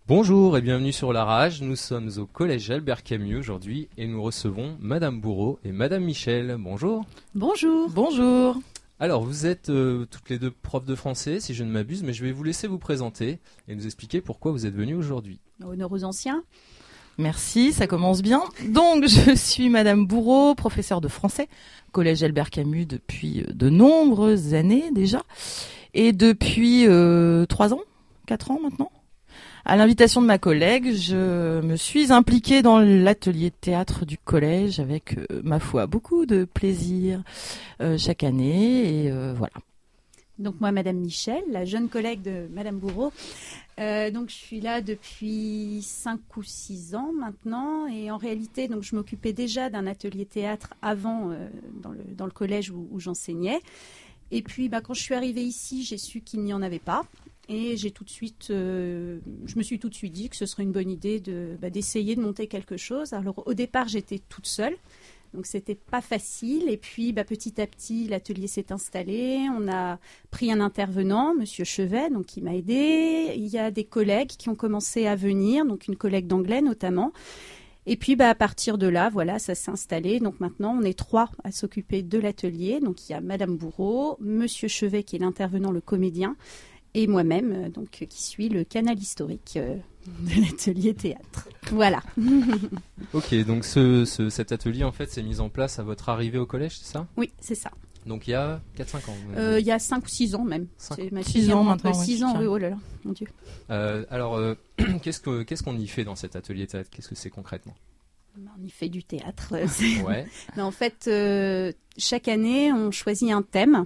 Bonjour et bienvenue sur La Rage, nous sommes au collège Albert Camus aujourd'hui et nous recevons Madame Bourreau et Madame Michel. Bonjour. Bonjour. Bonjour. Alors vous êtes toutes les deux profs de français si je ne m'abuse, mais je vais vous laisser vous présenter et nous expliquer pourquoi vous êtes venus aujourd'hui. Honneur aux anciens. Merci, ça commence bien. Donc je suis Madame Bourreau, professeure de français, collège Albert Camus depuis de nombreuses années déjà et depuis 3 ans, 4 ans maintenant. À l'invitation de ma collègue, je me suis impliquée dans l'atelier de théâtre du collège avec, ma foi, beaucoup de plaisir chaque année. Et voilà. Donc moi, Madame Michel, la jeune collègue de Madame Bourreau. Donc je suis là depuis 5 ou 6 ans maintenant. Et en réalité, donc, je m'occupais déjà d'un atelier théâtre avant dans le collège où j'enseignais. Et puis quand je suis arrivée ici, j'ai su qu'il n'y en avait pas. Et j'ai tout de suite, je me suis tout de suite dit que ce serait une bonne idée d'essayer de monter quelque chose. Alors au départ, j'étais toute seule, donc c'était pas facile. Et puis petit à petit, l'atelier s'est installé. On a pris un intervenant, Monsieur Chevet, donc qui m'a aidée. Il y a des collègues qui ont commencé à venir, donc une collègue d'anglais notamment. Et puis à partir de là, voilà, ça s'est installé. Donc maintenant, on est 3 à s'occuper de l'atelier. Donc il y a Madame Bourreau, Monsieur Chevet qui est l'intervenant, le comédien. Et moi-même, donc, qui suis le canal historique de l'atelier théâtre. Voilà. Ok, donc cet atelier, en fait, s'est mis en place à votre arrivée au collège, c'est ça ? Oui, c'est ça. Donc il y a 4-5 ans. Il y a 5 ou 6 ans même. 6 ans maintenant. 6 ans, oui, oh là là, mon Dieu. Alors, qu'est-ce qu'on y fait dans cet atelier théâtre ? Qu'est-ce que c'est concrètement ? On y fait du théâtre. Ouais. Mais en fait, chaque année, on choisit un thème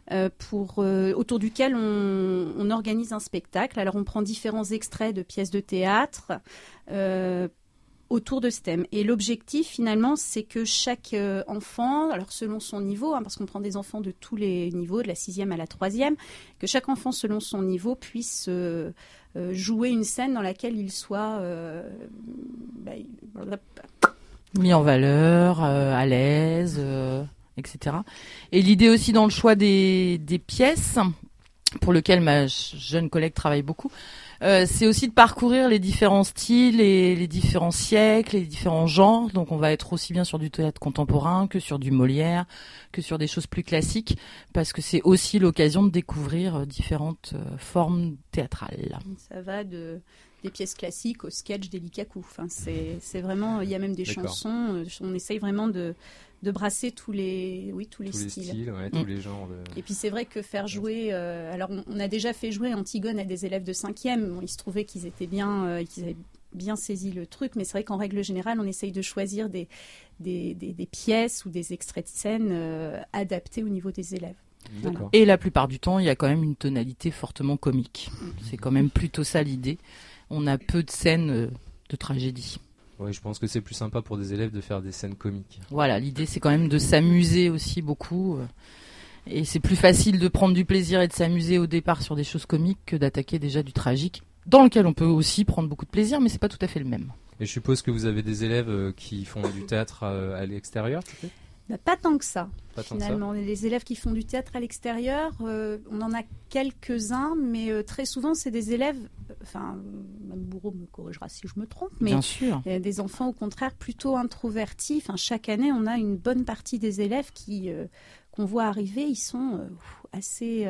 autour duquel on organise un spectacle. Alors, on prend différents extraits de pièces de théâtre autour de ce thème. Et l'objectif, finalement, c'est que chaque enfant, alors selon son niveau, parce qu'on prend des enfants de tous les niveaux, de la 6e à la 3e, que chaque enfant, selon son niveau, puisse jouer une scène dans laquelle il soit mis en valeur, à l'aise, etc. Et l'idée aussi dans le choix des pièces, pour lequel ma jeune collègue travaille beaucoup, c'est aussi de parcourir les différents styles, et les différents siècles, les différents genres. Donc on va être aussi bien sur du théâtre contemporain que sur du Molière, que sur des choses plus classiques, parce que c'est aussi l'occasion de découvrir différentes formes théâtrales. Ça va des pièces classiques au sketch des Likaku. Enfin, c'est vraiment, il y a même des chansons. On essaye vraiment de brasser tous les styles, ouais, tous les genres. Et puis c'est vrai que faire jouer, alors on a déjà fait jouer Antigone à des élèves de 5e. Bon, il se trouvait qu'ils étaient bien, qu'ils avaient bien saisi le truc, mais c'est vrai qu'en règle générale, on essaye de choisir des pièces ou des extraits de scène adaptés au niveau des élèves. D'accord. Et la plupart du temps, il y a quand même une tonalité fortement comique. C'est quand même plutôt ça l'idée. On a peu de scènes de tragédie. Oui, je pense que c'est plus sympa pour des élèves de faire des scènes comiques. Voilà, l'idée c'est quand même de s'amuser aussi beaucoup. Et c'est plus facile de prendre du plaisir et de s'amuser au départ sur des choses comiques que d'attaquer déjà du tragique, dans lequel on peut aussi prendre beaucoup de plaisir, mais c'est pas tout à fait le même. Et je suppose que vous avez des élèves qui font du théâtre à l'extérieur, peut-être ? Pas tant que ça, Pas tant que ça. finalement. Les élèves qui font du théâtre à l'extérieur, on en a quelques-uns, mais très souvent, c'est des élèves, Mme Bourreau me corrigera si je me trompe, mais Bien sûr. Des enfants, au contraire, plutôt introvertis. Chaque année, on a une bonne partie des élèves qu'on voit arriver, ils sont assez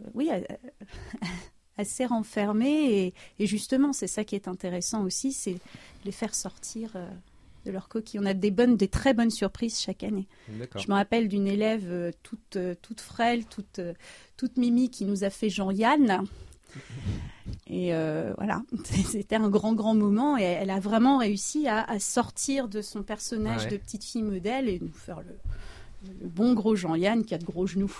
renfermés. Et justement, c'est ça qui est intéressant aussi, c'est les faire sortir de leur coquille. On a des très bonnes surprises chaque année. D'accord. Je me rappelle d'une élève toute frêle, toute mimi qui nous a fait Jean-Yann. Et voilà, c'était un grand moment. Et elle a vraiment réussi à sortir de son personnage de petite fille modèle et nous faire le bon gros Jean-Yann qui a de gros genoux.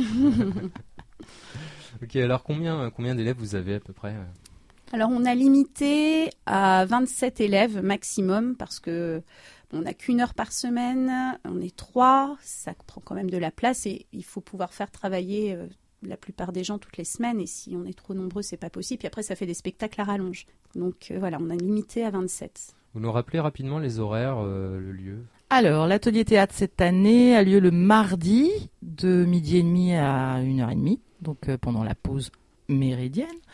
Ok, alors combien d'élèves vous avez à peu près ? Alors, on a limité à 27 élèves maximum parce que on n'a qu'1 heure par semaine, on est 3, ça prend quand même de la place et il faut pouvoir faire travailler la plupart des gens toutes les semaines et si on est trop nombreux, c'est pas possible. Puis après, ça fait des spectacles à rallonge. Donc voilà, on a limité à 27. Vous nous rappelez rapidement les horaires, le lieu ? Alors, l'atelier théâtre cette année a lieu le mardi de 12h30 à 1h30, donc pendant la pause méridienne.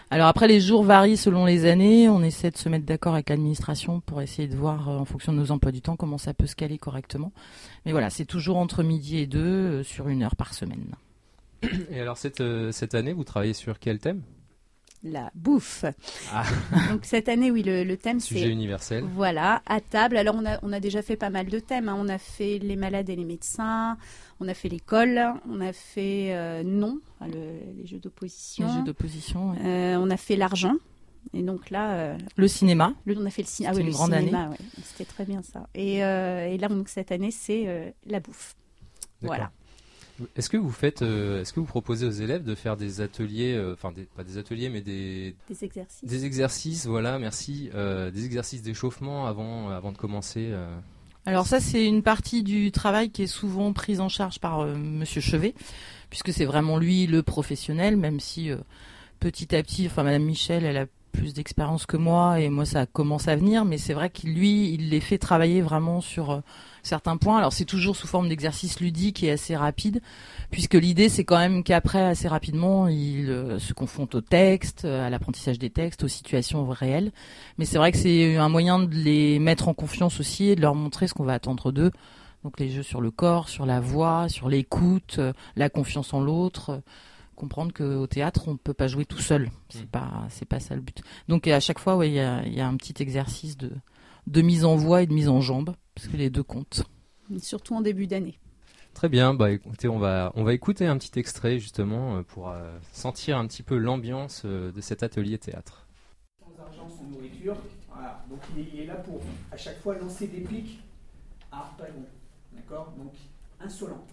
Alors après, les jours varient selon les années. On essaie de se mettre d'accord avec l'administration pour essayer de voir, en fonction de nos emplois du temps, comment ça peut se caler correctement. Mais voilà, c'est toujours entre midi et 2 sur 1 heure par semaine. Et alors cette année, vous travaillez sur quel thème ? La bouffe. Ah. Donc cette année, oui, le thème Sujet c'est... universel. Voilà, à table. Alors on a déjà fait pas mal de thèmes. On a fait les malades et les médecins, on a fait l'école, on a fait non, les jeux d'opposition. Les jeux d'opposition, ouais. On a fait l'argent. Et donc là... Le cinéma. on a fait le cinéma. C'était Ah oui, une le grande cinéma, année. ouais. C'était très bien ça. Et là, donc, cette année, c'est la bouffe. D'accord. Voilà. Est-ce que vous proposez aux élèves de faire des ateliers, pas des ateliers, mais des Des exercices. exercices, voilà, merci, des exercices d'échauffement avant de commencer. Alors ça, c'est une partie du travail qui est souvent prise en charge par Monsieur Chevet, puisque c'est vraiment lui le professionnel, même si petit à petit, Madame Michel, elle a plus d'expérience que moi, et moi ça commence à venir, mais c'est vrai qu'il les fait travailler vraiment sur certains points. Alors c'est toujours sous forme d'exercice ludique et assez rapide, puisque l'idée c'est quand même qu'après, assez rapidement, il se confronte au texte, à l'apprentissage des textes, aux situations réelles. Mais c'est vrai que c'est un moyen de les mettre en confiance aussi et de leur montrer ce qu'on va attendre d'eux. Donc les jeux sur le corps, sur la voix, sur l'écoute, la confiance en l'autre. Comprendre qu'au théâtre, on ne peut pas jouer tout seul. C'est pas ça le but. Donc à chaque fois, il y a un petit exercice de mise en voix et de mise en jambe, parce que les deux comptent. Surtout en début d'année. Très bien, écoutez, on va écouter un petit extrait justement pour sentir un petit peu l'ambiance de cet atelier théâtre. Sans argent, sans nourriture. Voilà. Donc il est là pour à chaque fois lancer des pics à Harpagon. D'accord ? Donc insolent.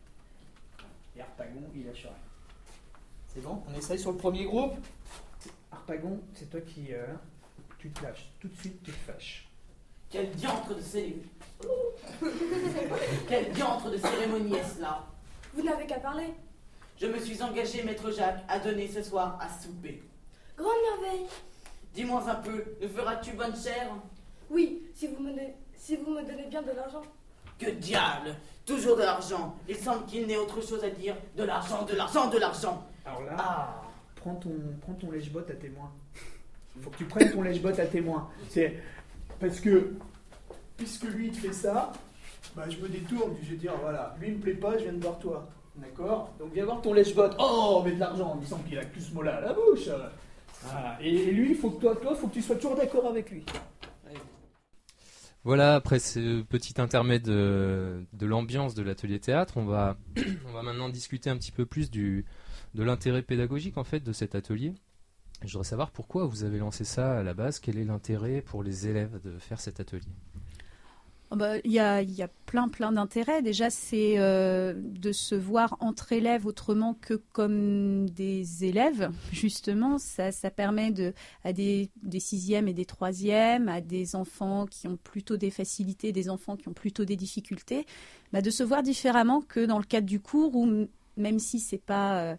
Et Harpagon, il lâche rien. C'est bon ? On essaye sur le premier groupe. Harpagon, c'est toi qui tu te lâches. Tout de suite, tu te fâches. Quel diantre de cérémonie Quel diantre de cérémonie est-ce là ? Vous n'avez qu'à parler. Je me suis engagé, maître Jacques, à donner ce soir à souper. Grande merveille. Dis-moi un peu, nous feras-tu bonne chère ? Oui, si vous me donnez bien de l'argent. Que diable ! Toujours de l'argent. Il semble qu'il n'ait autre chose à dire. De l'argent, de l'argent, de l'argent. Alors là, prends ton lèche-bot à témoin. Il faut que tu prennes ton lèche-bot à témoin. C'est parce que, puisque lui il te fait ça, je me détourne, je vais dire voilà, lui il me plaît pas, je viens de voir toi. D'accord ? Donc viens voir ton lèche-bot. Oh, mais de l'argent, il semble qu'il a plus ce mot-là à la bouche. Voilà. Et lui, il faut que toi, faut que tu sois toujours d'accord avec lui. Voilà, après ce petit intermède de l'ambiance de l'atelier théâtre, on va maintenant discuter un petit peu plus de l'intérêt pédagogique en fait de cet atelier. Je voudrais savoir pourquoi vous avez lancé ça à la base, quel est l'intérêt pour les élèves de faire cet atelier ? Il y a plein d'intérêts. Déjà, c'est de se voir entre élèves autrement que comme des élèves. Justement, ça permet à des sixièmes et des troisièmes, à des enfants qui ont plutôt des facilités, des enfants qui ont plutôt des difficultés, de se voir différemment que dans le cadre du cours où, même si c'est pas...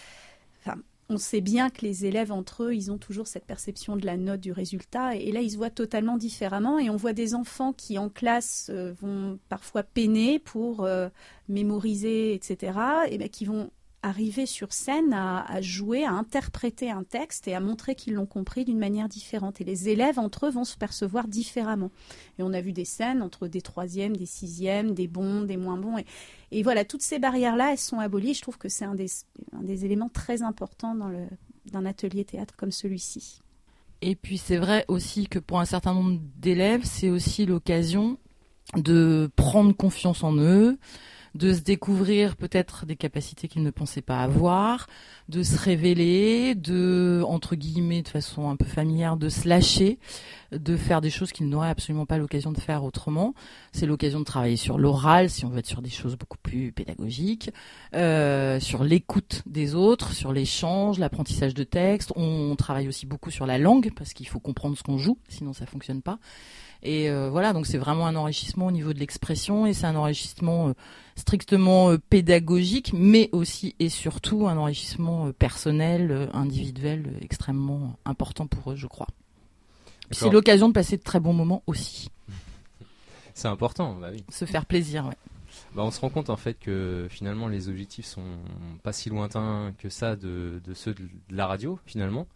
on sait bien que les élèves, entre eux, ils ont toujours cette perception de la note, du résultat. Et là, ils se voient totalement différemment. Et on voit des enfants qui, en classe, vont parfois peiner pour mémoriser, etc. Et qui vont arriver sur scène à jouer, à interpréter un texte et à montrer qu'ils l'ont compris d'une manière différente. Et les élèves, entre eux, vont se percevoir différemment. Et on a vu des scènes entre des troisièmes, des sixièmes, des bons, des moins bons. Et voilà, toutes ces barrières-là, elles sont abolies. Je trouve que c'est un des éléments très importants d'un atelier théâtre comme celui-ci. Et puis c'est vrai aussi que pour un certain nombre d'élèves, c'est aussi l'occasion de prendre confiance en eux, de se découvrir peut-être des capacités qu'ils ne pensaient pas avoir, de se révéler, de, entre guillemets, de façon un peu familière, de se lâcher, de faire des choses qu'ils n'auraient absolument pas l'occasion de faire autrement. C'est l'occasion de travailler sur l'oral, si on veut être sur des choses beaucoup plus pédagogiques, sur l'écoute des autres, sur l'échange, l'apprentissage de textes. On travaille aussi beaucoup sur la langue, parce qu'il faut comprendre ce qu'on joue, sinon ça fonctionne pas. Et voilà, donc c'est vraiment un enrichissement au niveau de l'expression, et c'est un enrichissement strictement pédagogique, mais aussi et surtout un enrichissement personnel, individuel, extrêmement important pour eux, je crois. Puis c'est l'occasion de passer de très bons moments aussi. C'est important, oui. Se faire plaisir, ouais. On se rend compte en fait que finalement les objectifs sont pas si lointains que ça de ceux de la radio finalement.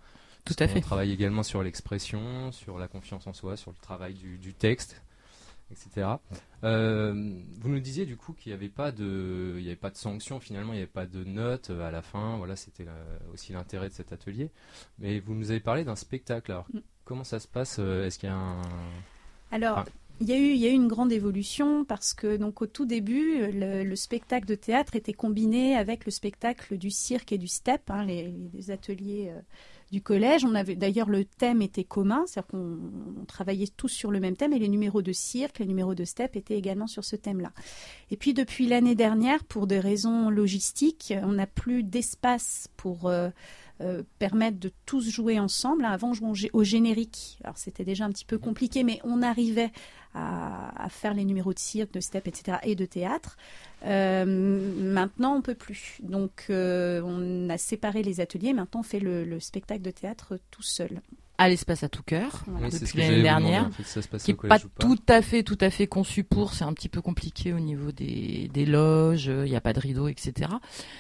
Tout à fait. On travaille également sur l'expression, sur la confiance en soi, sur le travail du texte, etc. Vous nous disiez du coup qu'il n'y avait pas de sanction, finalement, il n'y avait pas de notes à la fin. Voilà, c'était aussi l'intérêt de cet atelier. Mais vous nous avez parlé d'un spectacle. Alors, comment ça se passe? Est-ce qu'il y a un... Alors, il y a eu une grande évolution parce que donc au tout début, le spectacle de théâtre était combiné avec le spectacle du cirque et du step, les ateliers du collège. On avait d'ailleurs, le thème était commun, c'est-à-dire qu'on travaillait tous sur le même thème, et les numéros de cirque, les numéros de step étaient également sur ce thème-là. Et puis depuis l'année dernière, pour des raisons logistiques, on n'a plus d'espace pour permettre de tous jouer ensemble. Avant, on jouait au générique. Alors, c'était déjà un petit peu compliqué, mais on arrivait à faire les numéros de cirque, de step, etc. et de théâtre. Maintenant, on peut plus. Donc, on a séparé les ateliers. Maintenant, on fait le spectacle de théâtre tout seul. À l'espace à tout cœur, Oui, c'est ce depuis que l'année j'allais vous demander, dernière, en fait, ça se passe qui au n'est pas collège ou tout à fait conçu pour. C'est un petit peu compliqué au niveau des loges, il n'y a pas de rideau, etc.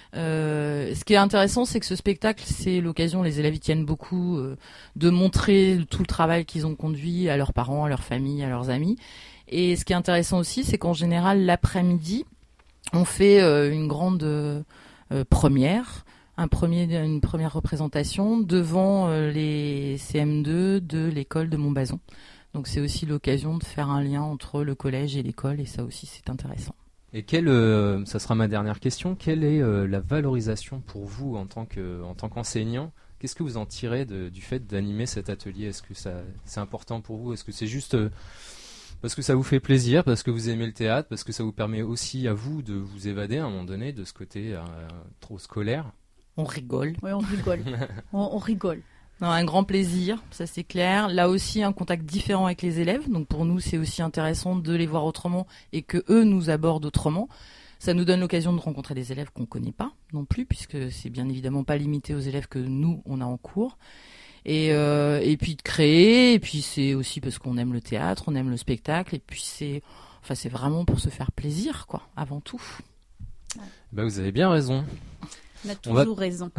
Ce qui est intéressant, c'est que ce spectacle, c'est l'occasion, les élèves y tiennent beaucoup, de montrer tout le travail qu'ils ont conduit à leurs parents, à leur famille, à leurs amis. Et ce qui est intéressant aussi, c'est qu'en général, l'après-midi, on fait une grande première. Une première représentation devant les CM2 de l'école de Montbazon. Donc c'est aussi l'occasion de faire un lien entre le collège et l'école, et ça aussi c'est intéressant. Et ça sera ma dernière question, quelle est la valorisation pour vous en tant qu'enseignant? Qu'est-ce que vous en tirez du fait d'animer cet atelier? Est-ce que c'est important pour vous? Est-ce que c'est juste parce que ça vous fait plaisir, parce que vous aimez le théâtre, parce que ça vous permet aussi à vous de vous évader à un moment donné de ce côté trop scolaire? On rigole. Oui, on rigole. on rigole. Non, un grand plaisir, ça c'est clair. Là aussi, un contact différent avec les élèves. Donc pour nous, c'est aussi intéressant de les voir autrement et que eux nous abordent autrement. Ça nous donne l'occasion de rencontrer des élèves qu'on ne connaît pas non plus, puisque c'est bien évidemment pas limité aux élèves que nous, on a en cours. Et puis de créer, et puis c'est aussi parce qu'on aime le théâtre, on aime le spectacle, et puis c'est vraiment pour se faire plaisir, quoi, avant tout. Bah, vous avez bien raison. On a toujours raison.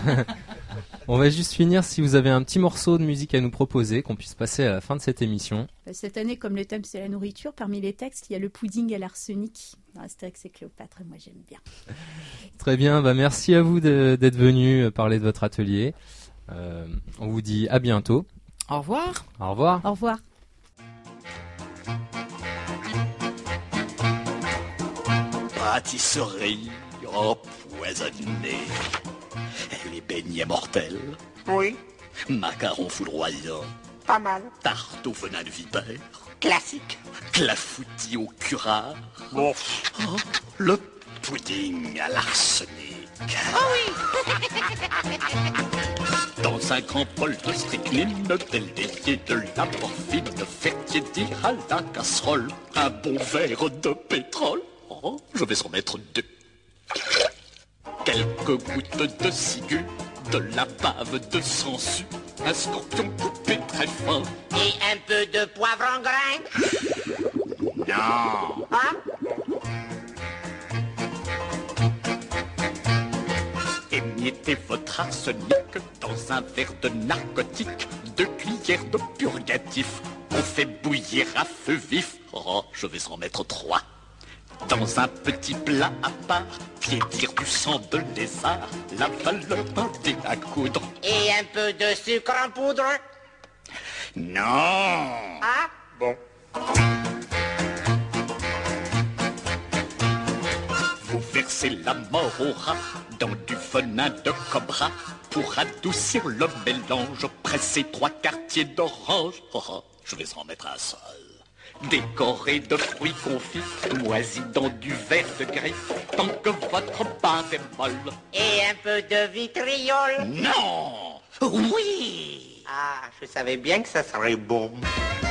On va juste finir, si vous avez un petit morceau de musique à nous proposer, qu'on puisse passer à la fin de cette émission. Cette année, comme le thème c'est la nourriture, parmi les textes, il y a le pudding à l'arsenic. Astérix et Cléopâtre, moi j'aime bien. Très bien, merci à vous d'être venu parler de votre atelier. On vous dit à bientôt. Au revoir. Au revoir. Au revoir. Pâtisserie empoisonnée. Les beignets mortels. Oui, Macarons foudroyants. pas mal. Tarte au venin de vipère. Classique. Clafoutis au curare. Bon. Oh, le pudding à l'arsenic. Dans un grand bol de strychnine, del délié, de la morphine, faire tiédir à la casserole, un bon verre de pétrole. Oh, je vais en mettre 2. Quelques gouttes de ciguë, de la bave de sangsue, un scorpion coupé très fin. Et un peu de poivre en grain. Non. Hein? Émiettez votre arsenic dans un verre de narcotique, 2 cuillères de purgatif, on fait bouillir à feu vif. Oh, je vais en mettre 3. Dans un petit plat à part, piétir du sang de lézard, la valeur d'un dé à coudre. Et un peu de sucre en poudre. Non. Ah, Bon. Vous versez la mort au rat dans du venin de cobra. Pour adoucir le mélange, pressez 3 quartiers d'orange. Oh, je vais en mettre un seul. Décoré de fruits confits, moisis dans du verre de gris, tant que votre base est molle. et un peu de vitriol. Non. Oui. Ah, je savais bien que ça serait bon.